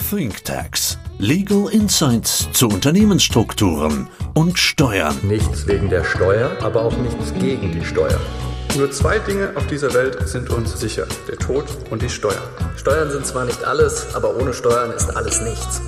ThinkTax. Legal Insights zu Unternehmensstrukturen und Steuern. Nichts wegen der Steuer, aber auch nichts gegen die Steuer. Nur zwei Dinge auf dieser Welt sind uns sicher: der Tod und die Steuern. Steuern sind zwar nicht alles, aber ohne Steuern ist alles nichts.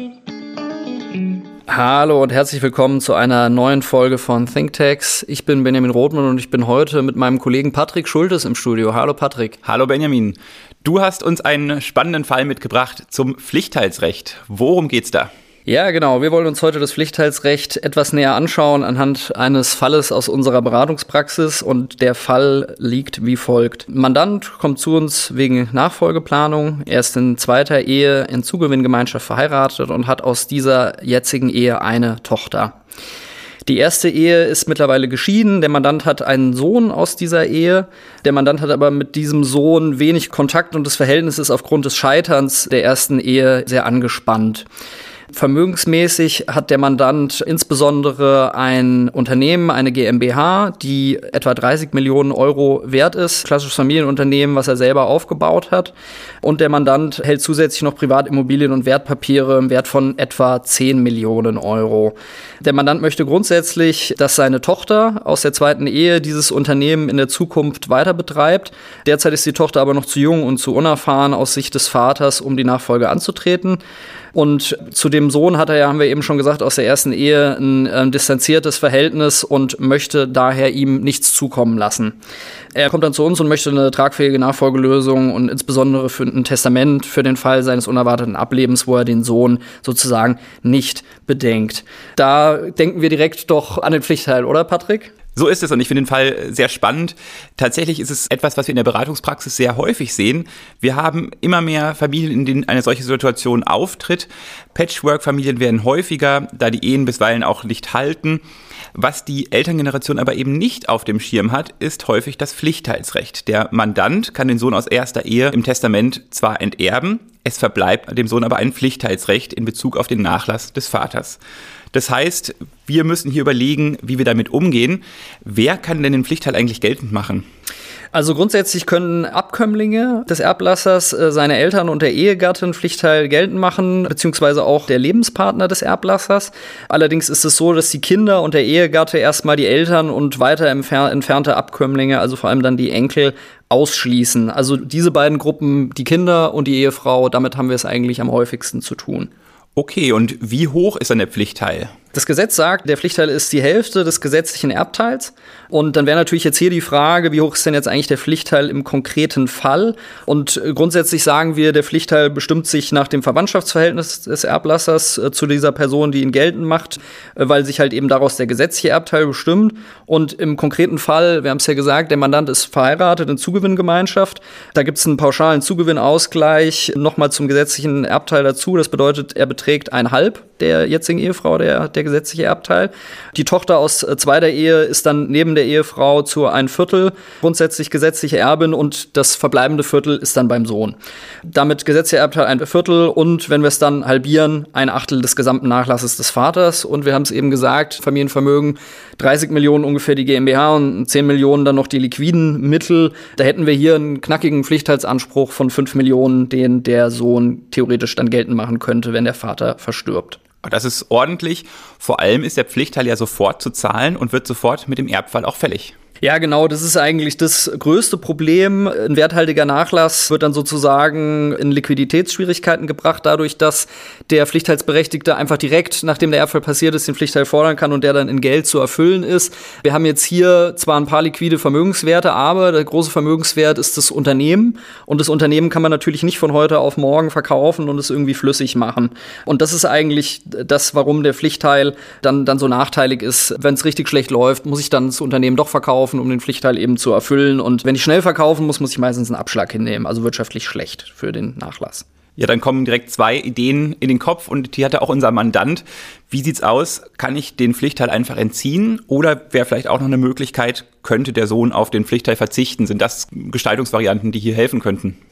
Hallo und herzlich willkommen zu einer neuen Folge von ThinkTax. Ich bin Benjamin Rothmann und ich bin heute mit meinem Kollegen Patrick Schultes im Studio. Hallo Patrick. Hallo Benjamin. Du hast uns einen spannenden Fall mitgebracht zum Pflichtteilsrecht. Worum geht's da? Ja, genau. Wir wollen uns heute das Pflichtteilsrecht etwas näher anschauen anhand eines Falles aus unserer Beratungspraxis, und der Fall liegt wie folgt. Ein Mandant kommt zu uns wegen Nachfolgeplanung. Er ist in zweiter Ehe in Zugewinngemeinschaft verheiratet und hat aus dieser jetzigen Ehe eine Tochter. Die erste Ehe ist mittlerweile geschieden. Der Mandant hat einen Sohn aus dieser Ehe. Der Mandant hat aber mit diesem Sohn wenig Kontakt und das Verhältnis ist aufgrund des Scheiterns der ersten Ehe sehr angespannt. Vermögensmäßig hat der Mandant insbesondere ein Unternehmen, eine GmbH, die etwa 30 Millionen Euro wert ist. Klassisches Familienunternehmen, was er selber aufgebaut hat. Und der Mandant hält zusätzlich noch Privatimmobilien und Wertpapiere im Wert von etwa 10 Millionen Euro. Der Mandant möchte grundsätzlich, dass seine Tochter aus der zweiten Ehe dieses Unternehmen in der Zukunft weiter betreibt. Derzeit ist die Tochter aber noch zu jung und zu unerfahren aus Sicht des Vaters, um die Nachfolge anzutreten. Und zu dem Sohn hat er ja, haben wir eben schon gesagt, aus der ersten Ehe ein distanziertes Verhältnis und möchte daher ihm nichts zukommen lassen. Er kommt dann zu uns und möchte eine tragfähige Nachfolgelösung und insbesondere für ein Testament für den Fall seines unerwarteten Ablebens, wo er den Sohn sozusagen nicht bedenkt. Da denken wir direkt doch an den Pflichtteil, oder Patrick? So ist es und ich finde den Fall sehr spannend. Tatsächlich ist es etwas, was wir in der Beratungspraxis sehr häufig sehen. Wir haben immer mehr Familien, in denen eine solche Situation auftritt. Patchwork-Familien werden häufiger, da die Ehen bisweilen auch nicht halten. Was die Elterngeneration aber eben nicht auf dem Schirm hat, ist häufig das Pflichtteilsrecht. Der Mandant kann den Sohn aus erster Ehe im Testament zwar enterben, es verbleibt dem Sohn aber ein Pflichtteilsrecht in Bezug auf den Nachlass des Vaters. Das heißt, wir müssen hier überlegen, wie wir damit umgehen. Wer kann denn den Pflichtteil eigentlich geltend machen? Also grundsätzlich können Abkömmlinge des Erblassers seine Eltern und der Ehegatte Pflichtteil geltend machen, beziehungsweise auch der Lebenspartner des Erblassers. Allerdings ist es so, dass die Kinder und der Ehegatte erstmal die Eltern und weiter entfernte Abkömmlinge, also vor allem dann die Enkel, ausschließen. Also diese beiden Gruppen, die Kinder und die Ehefrau, damit haben wir es eigentlich am häufigsten zu tun. Okay, und wie hoch ist dann der Pflichtteil? Das Gesetz sagt, der Pflichtteil ist die Hälfte des gesetzlichen Erbteils. Und dann wäre natürlich jetzt hier die Frage, wie hoch ist denn jetzt eigentlich der Pflichtteil im konkreten Fall? Und grundsätzlich sagen wir, der Pflichtteil bestimmt sich nach dem Verwandtschaftsverhältnis des Erblassers zu dieser Person, die ihn geltend macht, weil sich halt eben daraus der gesetzliche Erbteil bestimmt. Und im konkreten Fall, wir haben es ja gesagt, der Mandant ist verheiratet in Zugewinngemeinschaft. Da gibt es einen pauschalen Zugewinnausgleich nochmal zum gesetzlichen Erbteil dazu. Das bedeutet, er beträgt 1/2 der jetzigen Ehefrau, der gesetzliche Erbteil. Die Tochter aus zweiter Ehe ist dann neben der Ehefrau zu 1/4 grundsätzlich gesetzliche Erbin und das verbleibende Viertel ist dann beim Sohn. Damit gesetzlicher Erbteil 1/4 und wenn wir es dann halbieren, 1/8 des gesamten Nachlasses des Vaters. Und wir haben es eben gesagt, Familienvermögen 30 Millionen ungefähr die GmbH und 10 Millionen dann noch die liquiden Mittel. Da hätten wir hier einen knackigen Pflichtteilsanspruch von 5 Millionen, den der Sohn theoretisch dann geltend machen könnte, wenn der Vater verstirbt. Das ist ordentlich. Vor allem ist der Pflichtteil ja sofort zu zahlen und wird sofort mit dem Erbfall auch fällig. Ja, genau, das ist eigentlich das größte Problem. Ein werthaltiger Nachlass wird dann sozusagen in Liquiditätsschwierigkeiten gebracht, dadurch, dass der Pflichtteilsberechtigte einfach direkt, nachdem der Erbfall passiert ist, den Pflichtteil fordern kann und der dann in Geld zu erfüllen ist. Wir haben jetzt hier zwar ein paar liquide Vermögenswerte, aber der große Vermögenswert ist das Unternehmen. Und das Unternehmen kann man natürlich nicht von heute auf morgen verkaufen und es irgendwie flüssig machen. Und das ist eigentlich das, warum der Pflichtteil dann so nachteilig ist. Wenn es richtig schlecht läuft, muss ich dann das Unternehmen doch verkaufen, um den Pflichtteil eben zu erfüllen. Und wenn ich schnell verkaufen muss, muss ich meistens einen Abschlag hinnehmen. Also wirtschaftlich schlecht für den Nachlass. Ja, dann kommen direkt zwei Ideen in den Kopf und die hatte auch unser Mandant. Wie sieht's aus? Kann ich den Pflichtteil einfach entziehen? Oder wäre vielleicht auch noch eine Möglichkeit, könnte der Sohn auf den Pflichtteil verzichten? Sind das Gestaltungsvarianten, die hier helfen könnten?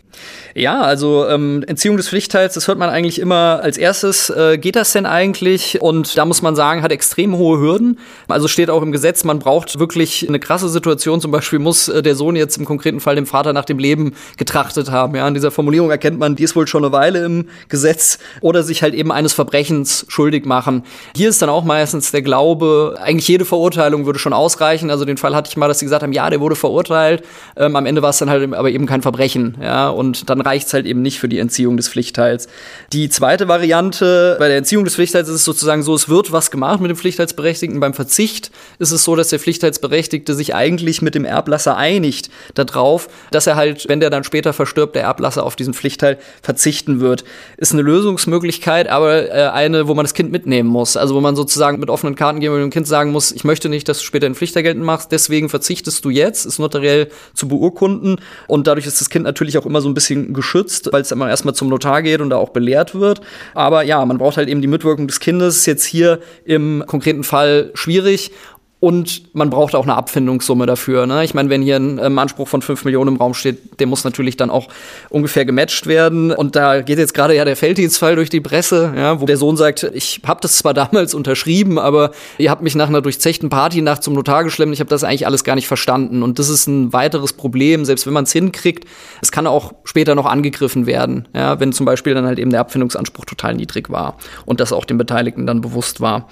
Ja, also Entziehung des Pflichtteils, das hört man eigentlich immer als erstes. Geht das denn eigentlich? Und da muss man sagen, hat extrem hohe Hürden. Also steht auch im Gesetz, man braucht wirklich eine krasse Situation. Zum Beispiel muss der Sohn jetzt im konkreten Fall dem Vater nach dem Leben getrachtet haben. Ja, an dieser Formulierung erkennt man, die ist wohl schon eine Weile im Gesetz. Oder sich halt eben eines Verbrechens schuldig machen. Hier ist dann auch meistens der Glaube, eigentlich jede Verurteilung würde schon ausreichen. Also den Fall hatte ich mal, dass sie gesagt haben, ja, der wurde verurteilt. Am Ende war es dann halt aber eben kein Verbrechen. Ja, und dann reicht es halt eben nicht für die Entziehung des Pflichtteils. Die zweite Variante, bei der Entziehung des Pflichtteils ist es sozusagen so, es wird was gemacht mit dem Pflichtteilsberechtigten. Beim Verzicht ist es so, dass der Pflichtteilsberechtigte sich eigentlich mit dem Erblasser einigt darauf, dass er halt, wenn der dann später verstirbt, der Erblasser auf diesen Pflichtteil verzichten wird. Ist eine Lösungsmöglichkeit, aber eine, wo man das Kind mitnehmen muss. Also wo man sozusagen mit offenen Karten gehen und dem Kind sagen muss, ich möchte nicht, dass du später ein Pflichtteil geltend machst, deswegen verzichtest du jetzt, ist notariell zu beurkunden. Und dadurch ist das Kind natürlich auch immer so ein bisschen geschützt, weil es immer erstmal zum Notar geht und da auch belehrt wird. Aber ja, man braucht halt eben die Mitwirkung des Kindes. Ist jetzt hier im konkreten Fall schwierig. Und man braucht auch eine Abfindungssumme dafür. Ne? Ich meine, wenn hier ein Anspruch von 5 Millionen im Raum steht, der muss natürlich dann auch ungefähr gematcht werden. Und da geht jetzt gerade ja der Felddienstfall durch die Presse, ja, wo der Sohn sagt, ich habe das zwar damals unterschrieben, aber ihr habt mich nach einer durchzechten Partynacht zum Notar geschleppt. Ich habe das eigentlich alles gar nicht verstanden. Und das ist ein weiteres Problem, selbst wenn man es hinkriegt. Es kann auch später noch angegriffen werden, ja, wenn zum Beispiel dann halt eben der Abfindungsanspruch total niedrig war und das auch den Beteiligten dann bewusst war.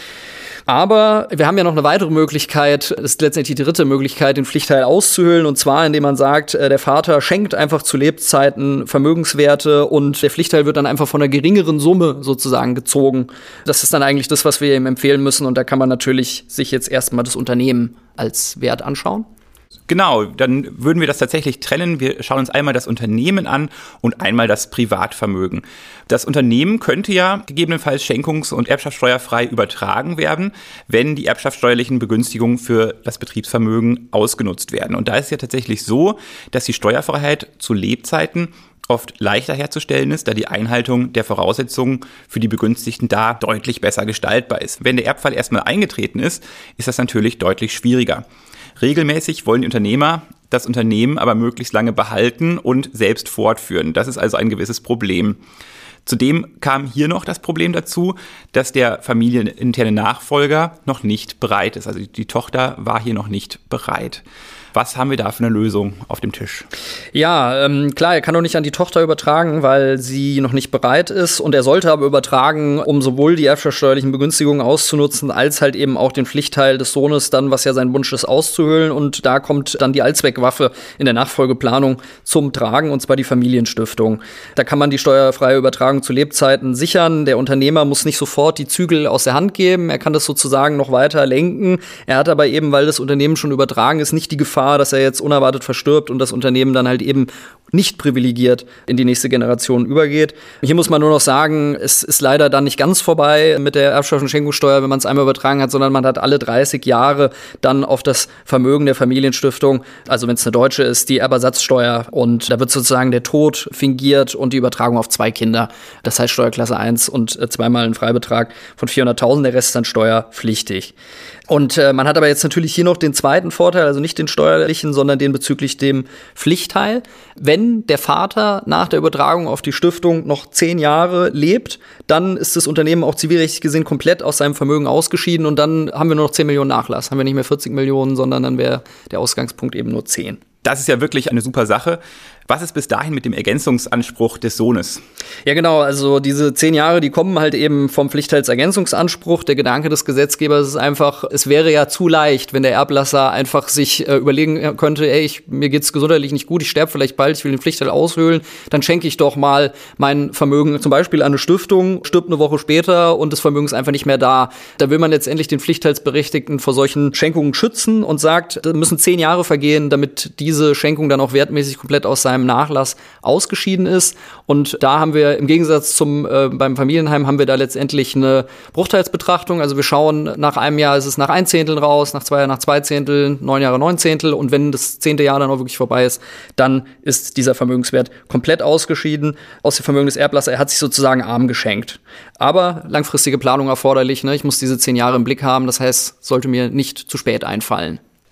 Aber wir haben ja noch eine weitere Möglichkeit, das ist letztendlich die dritte Möglichkeit, den Pflichtteil auszuhöhlen. Und zwar, indem man sagt, der Vater schenkt einfach zu Lebzeiten Vermögenswerte und der Pflichtteil wird dann einfach von einer geringeren Summe sozusagen gezogen. Das ist dann eigentlich das, was wir ihm empfehlen müssen. Und da kann man natürlich sich jetzt erstmal das Unternehmen als Wert anschauen. Genau, dann würden wir das tatsächlich trennen. Wir schauen uns einmal das Unternehmen an und einmal das Privatvermögen. Das Unternehmen könnte ja gegebenenfalls schenkungs- und erbschaftssteuerfrei übertragen werden, wenn die erbschaftssteuerlichen Begünstigungen für das Betriebsvermögen ausgenutzt werden. Und da ist es ja tatsächlich so, dass die Steuerfreiheit zu Lebzeiten oft leichter herzustellen ist, da die Einhaltung der Voraussetzungen für die Begünstigten da deutlich besser gestaltbar ist. Wenn der Erbfall erstmal eingetreten ist, ist das natürlich deutlich schwieriger. Regelmäßig wollen die Unternehmer das Unternehmen aber möglichst lange behalten und selbst fortführen. Das ist also ein gewisses Problem. Zudem kam hier noch das Problem dazu, dass der familieninterne Nachfolger noch nicht bereit ist. Also die Tochter war hier noch nicht bereit. Was haben wir da für eine Lösung auf dem Tisch? Ja, klar, er kann doch nicht an die Tochter übertragen, weil sie noch nicht bereit ist. Und er sollte aber übertragen, um sowohl die erbschaftssteuerlichen Begünstigungen auszunutzen, als halt eben auch den Pflichtteil des Sohnes dann, was ja sein Wunsch ist, auszuhöhlen. Und da kommt dann die Allzweckwaffe in der Nachfolgeplanung zum Tragen, und zwar die Familienstiftung. Da kann man die steuerfreie Übertragung zu Lebzeiten sichern. Der Unternehmer muss nicht sofort die Zügel aus der Hand geben. Er kann das sozusagen noch weiter lenken. Er hat aber eben, weil das Unternehmen schon übertragen ist, nicht die Gefahr, dass er jetzt unerwartet verstirbt und das Unternehmen dann halt eben nicht privilegiert in die nächste Generation übergeht. Hier muss man nur noch sagen, es ist leider dann nicht ganz vorbei mit der Erbschafts- und Schenkungssteuer, wenn man es einmal übertragen hat, sondern man hat alle 30 Jahre dann auf das Vermögen der Familienstiftung, also wenn es eine deutsche ist, die Erbersatzsteuer, und da wird sozusagen der Tod fingiert und die Übertragung auf 2 Kinder. Das heißt Steuerklasse 1 und zweimal ein Freibetrag von 400.000, der Rest ist dann steuerpflichtig. Und man hat aber jetzt natürlich hier noch den zweiten Vorteil, also nicht den steuerlichen, sondern den bezüglich dem Pflichtteil. Wenn der Vater nach der Übertragung auf die Stiftung noch 10 Jahre lebt, dann ist das Unternehmen auch zivilrechtlich gesehen komplett aus seinem Vermögen ausgeschieden und dann haben wir nur noch 10 Millionen Nachlass. Haben wir nicht mehr 40 Millionen, sondern dann wäre der Ausgangspunkt eben nur 10. Das ist ja wirklich eine super Sache. Was ist bis dahin mit dem Ergänzungsanspruch des Sohnes? Ja, genau. Also diese 10 Jahre, die kommen halt eben vom Pflichtteilsergänzungsanspruch. Der Gedanke des Gesetzgebers ist einfach, es wäre ja zu leicht, wenn der Erblasser einfach sich überlegen könnte, ey, mir geht's gesundheitlich nicht gut, ich sterbe vielleicht bald, ich will den Pflichtteil aushöhlen, dann schenke ich doch mal mein Vermögen zum Beispiel an eine Stiftung, stirbt eine Woche später und das Vermögen ist einfach nicht mehr da. Da will man letztendlich den Pflichtteilsberechtigten vor solchen Schenkungen schützen und sagt, da müssen 10 Jahre vergehen, damit diese Schenkung dann auch wertmäßig komplett aus seinem Nachlass ausgeschieden ist. Und da haben wir im Gegensatz zum beim Familienheim haben wir da letztendlich eine Bruchteilsbetrachtung. Also wir schauen, nach einem Jahr ist es nach 1 Zehntel raus, nach 2 Jahren nach 2 Zehntel, 9 Jahre 9 Zehntel. Und wenn das 10. Jahr dann auch wirklich vorbei ist, dann ist dieser Vermögenswert komplett ausgeschieden aus dem Vermögen des Erblassers. Er hat sich sozusagen arm geschenkt. Aber langfristige Planung erforderlich. Ne? Ich muss diese 10 Jahre im Blick haben. Das heißt, sollte mir nicht zu spät einfallen.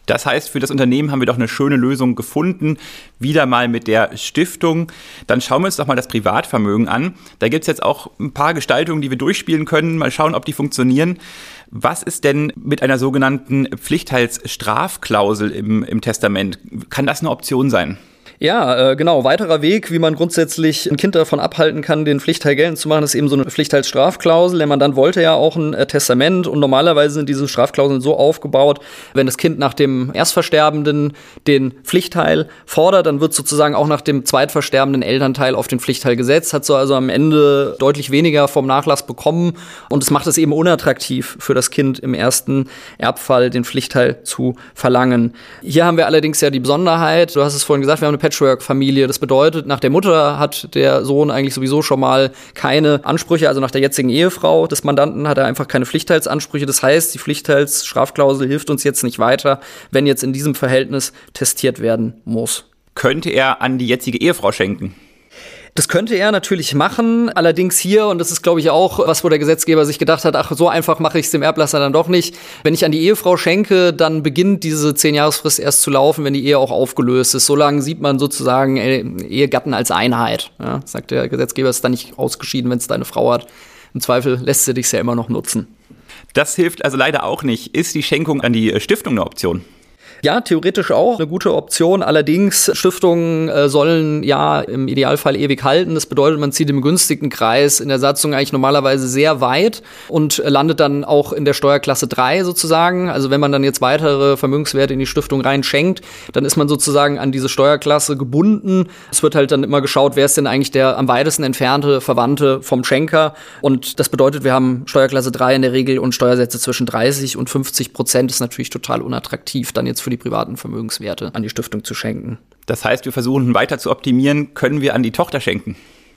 Das heißt, für das Unternehmen haben wir doch eine schöne Lösung gefunden, wieder mal mit der Stiftung. Dann schauen wir uns doch mal das Privatvermögen an. Da gibt es jetzt auch ein paar Gestaltungen, die wir durchspielen können. Mal schauen, ob die funktionieren. Was ist denn mit einer sogenannten Pflichtteilsstrafklausel im Testament? Kann das eine Option sein? Ja, genau. Weiterer Weg, wie man grundsätzlich ein Kind davon abhalten kann, den Pflichtteil geltend zu machen, ist eben so eine Pflichtteilsstrafklausel. Der Mandant wollte ja auch ein Testament und normalerweise sind diese Strafklauseln so aufgebaut, wenn das Kind nach dem Erstversterbenden den Pflichtteil fordert, dann wird sozusagen auch nach dem zweitversterbenden Elternteil auf den Pflichtteil gesetzt, hat so also am Ende deutlich weniger vom Nachlass bekommen und es macht es eben unattraktiv für das Kind im ersten Erbfall den Pflichtteil zu verlangen. Hier haben wir allerdings ja die Besonderheit, du hast es vorhin gesagt, wir haben eine Patchwork-Familie. Das bedeutet, nach der Mutter hat der Sohn eigentlich sowieso schon mal keine Ansprüche, also nach der jetzigen Ehefrau des Mandanten hat er einfach keine Pflichtteilsansprüche. Das heißt, die Pflichtteilsstrafklausel hilft uns jetzt nicht weiter, wenn jetzt in diesem Verhältnis testiert werden muss. Könnte er an die jetzige Ehefrau schenken? Das könnte er natürlich machen, allerdings hier, und das ist, glaube ich, auch was, wo der Gesetzgeber sich gedacht hat, ach, so einfach mache ich es dem Erblasser dann doch nicht. Wenn ich an die Ehefrau schenke, dann beginnt diese 10-Jahresfrist erst zu laufen, wenn die Ehe auch aufgelöst ist. So lange sieht man sozusagen Ehegatten als Einheit. Ja, sagt der Gesetzgeber, ist dann nicht ausgeschieden, wenn es deine Frau hat. Im Zweifel lässt sie dich ja immer noch nutzen. Das hilft also leider auch nicht. Ist die Schenkung an die Stiftung eine Option? Ja, theoretisch auch eine gute Option. Allerdings, Stiftungen sollen ja im Idealfall ewig halten. Das bedeutet, man zieht im begünstigten Kreis in der Satzung eigentlich normalerweise sehr weit und landet dann auch in der Steuerklasse 3 sozusagen. Also wenn man dann jetzt weitere Vermögenswerte in die Stiftung reinschenkt, dann ist man sozusagen an diese Steuerklasse gebunden. Es wird halt dann immer geschaut, wer ist denn eigentlich der am weitesten entfernte Verwandte vom Schenker. Und das bedeutet, wir haben Steuerklasse 3 in der Regel und Steuersätze zwischen 30% und 50%. Das ist natürlich total unattraktiv, dann jetzt für die privaten Vermögenswerte an die Stiftung zu schenken. Das heißt, wir versuchen weiter zu optimieren, können wir an die Tochter schenken?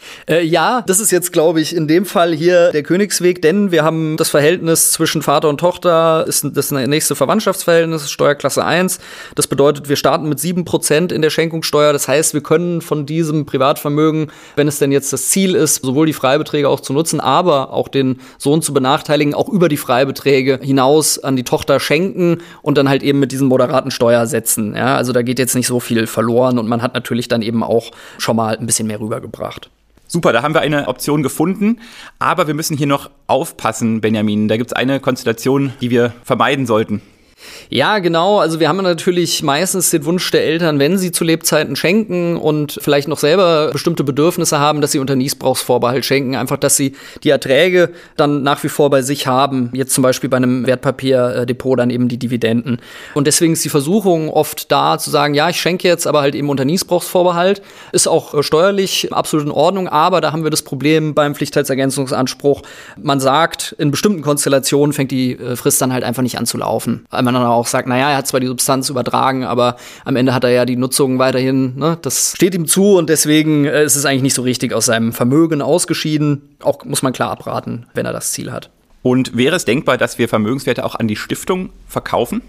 Ja, das ist jetzt, glaube ich, in dem Fall hier der Königsweg, denn wir haben das Verhältnis zwischen Vater und Tochter, ist das nächste Verwandtschaftsverhältnis, Steuerklasse 1. Das bedeutet, wir starten mit 7% in der Schenkungssteuer. Das heißt, wir können von diesem Privatvermögen, wenn es denn jetzt das Ziel ist, sowohl die Freibeträge auch zu nutzen, aber auch den Sohn zu benachteiligen, auch über die Freibeträge hinaus an die Tochter schenken und dann halt eben mit diesen moderaten Steuersätzen. Ja, also da geht jetzt nicht so viel verloren und man hat natürlich dann eben auch schon mal ein bisschen mehr rübergebracht. Super, da haben wir eine Option gefunden, aber wir müssen hier noch aufpassen, Benjamin. Da gibt es eine Konstellation, die wir vermeiden sollten. Ja, genau. Also wir haben natürlich meistens den Wunsch der Eltern, wenn sie zu Lebzeiten schenken und vielleicht noch selber bestimmte Bedürfnisse haben, dass sie unter Niesbrauchsvorbehalt schenken. Einfach, dass sie die Erträge dann nach wie vor bei sich haben. Jetzt zum Beispiel bei einem Wertpapierdepot dann eben die Dividenden. Und deswegen ist die Versuchung oft da zu sagen, ja, ich schenke jetzt, aber halt eben unter Niesbrauchsvorbehalt. Ist auch steuerlich absolut in Ordnung. Aber da haben wir das Problem beim Pflichtteilsergänzungsanspruch. Man sagt, in bestimmten Konstellationen fängt die Frist dann halt einfach nicht an zu laufen. Man dann auch sagt, naja, er hat zwar die Substanz übertragen, aber am Ende hat er ja die Nutzung weiterhin, ne? Das steht ihm zu und deswegen ist es eigentlich nicht so richtig aus seinem Vermögen ausgeschieden. Auch muss man klar abraten, wenn er das Ziel hat. Und wäre es denkbar, dass wir Vermögenswerte auch an die Stiftung verkaufen?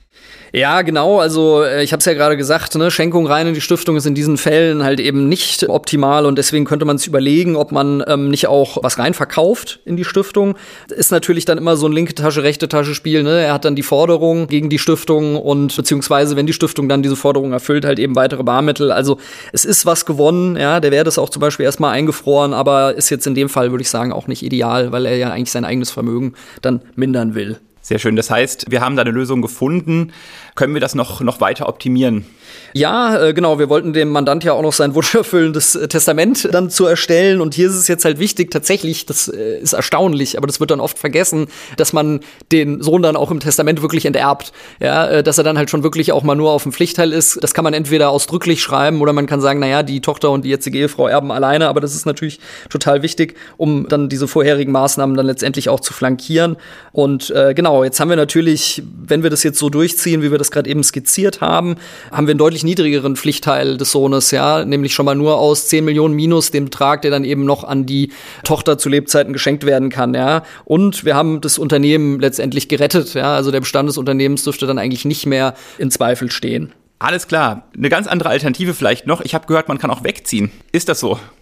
Ja, genau, also ich habe es ja gerade gesagt, ne, Schenkung rein in die Stiftung ist in diesen Fällen halt eben nicht optimal und deswegen könnte man sich überlegen, ob man nicht auch was rein verkauft in die Stiftung. Ist natürlich dann immer so ein linke Tasche, rechte Tasche Spiel, ne? Er hat dann die Forderung gegen die Stiftung und beziehungsweise, wenn die Stiftung dann diese Forderung erfüllt, halt eben weitere Barmittel. Also es ist was gewonnen, ja, der wäre das auch zum Beispiel erstmal eingefroren, aber ist jetzt in dem Fall, würde ich sagen, auch nicht ideal, weil er ja eigentlich sein eigenes Vermögen dann mindern will. Sehr schön. Das heißt, wir haben da eine Lösung gefunden. Können wir das noch weiter optimieren? Ja, genau. Wir wollten dem Mandant ja auch noch sein wunscherfüllendes Testament dann zu erstellen. Und hier ist es jetzt halt wichtig, tatsächlich, das ist erstaunlich, aber das wird dann oft vergessen, dass man den Sohn dann auch im Testament wirklich enterbt. Ja, dass er dann halt schon wirklich auch mal nur auf dem Pflichtteil ist. Das kann man entweder ausdrücklich schreiben oder man kann sagen, naja, die Tochter und die jetzige Ehefrau erben alleine. Aber das ist natürlich total wichtig, um dann diese vorherigen Maßnahmen dann letztendlich auch zu flankieren. Und genau, jetzt haben wir natürlich, wenn wir das jetzt so durchziehen, wie wir das gerade eben skizziert haben, haben wir einen deutlich niedrigeren Pflichtteil des Sohnes, ja, nämlich schon mal nur aus 10 Millionen minus dem Betrag, der dann eben noch an die Tochter zu Lebzeiten geschenkt werden kann, ja. Und wir haben das Unternehmen letztendlich gerettet, ja, also der Bestand des Unternehmens dürfte dann eigentlich nicht mehr in Zweifel stehen. Alles klar. Eine ganz andere Alternative vielleicht noch. Ich habe gehört, man kann auch wegziehen. Ist das so?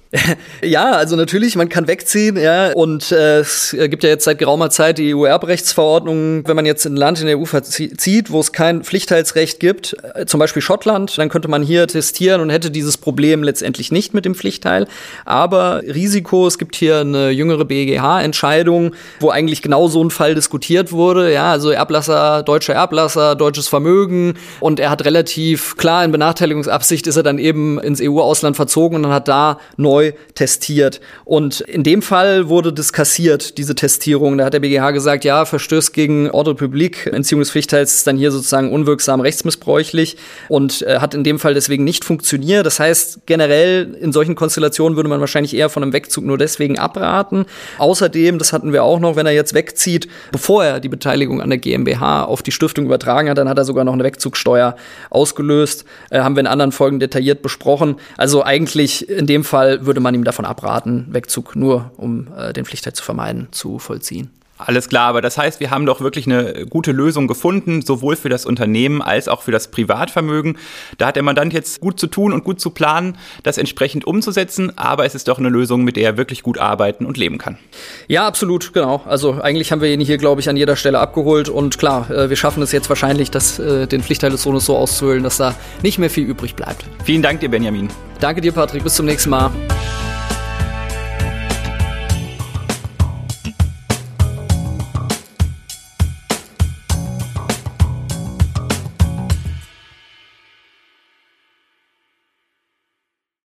Ja, also natürlich, man kann wegziehen, ja, und es gibt ja jetzt seit geraumer Zeit die EU-Erbrechtsverordnung, wenn man jetzt in ein Land in der EU zieht, wo es kein Pflichtteilsrecht gibt, zum Beispiel Schottland, dann könnte man hier testieren und hätte dieses Problem letztendlich nicht mit dem Pflichtteil. Aber Risiko, es gibt hier eine jüngere BGH-Entscheidung, wo eigentlich genau so ein Fall diskutiert wurde, ja, also Erblasser, deutsches Vermögen, und er hat relativ klar in Benachteiligungsabsicht ist er dann eben ins EU-Ausland verzogen und hat da neu testiert. Und in dem Fall wurde das kassiert, diese Testierung. Da hat der BGH gesagt, ja, verstößt gegen Ordre public, Entziehung des Pflichtteils ist dann hier sozusagen unwirksam rechtsmissbräuchlich und hat in dem Fall deswegen nicht funktioniert. Das heißt, generell in solchen Konstellationen würde man wahrscheinlich eher von einem Wegzug nur deswegen abraten. Außerdem, das hatten wir auch noch, wenn er jetzt wegzieht, bevor er die Beteiligung an der GmbH auf die Stiftung übertragen hat, dann hat er sogar noch eine Wegzugsteuer ausgelöst. Haben wir in anderen Folgen detailliert besprochen. Also eigentlich in dem Fall würde man ihm davon abraten, Wegzug nur, um den Pflichtteil zu vermeiden, zu vollziehen. Alles klar, aber das heißt, wir haben doch wirklich eine gute Lösung gefunden, sowohl für das Unternehmen als auch für das Privatvermögen. Da hat der Mandant jetzt gut zu tun und gut zu planen, das entsprechend umzusetzen, aber es ist doch eine Lösung, mit der er wirklich gut arbeiten und leben kann. Ja, absolut, genau. Also eigentlich haben wir ihn hier, glaube ich, an jeder Stelle abgeholt und klar, wir schaffen es jetzt wahrscheinlich, den Pflichtteil des Sohnes so auszuhöhlen, dass da nicht mehr viel übrig bleibt. Vielen Dank dir, Benjamin. Danke dir, Patrick. Bis zum nächsten Mal.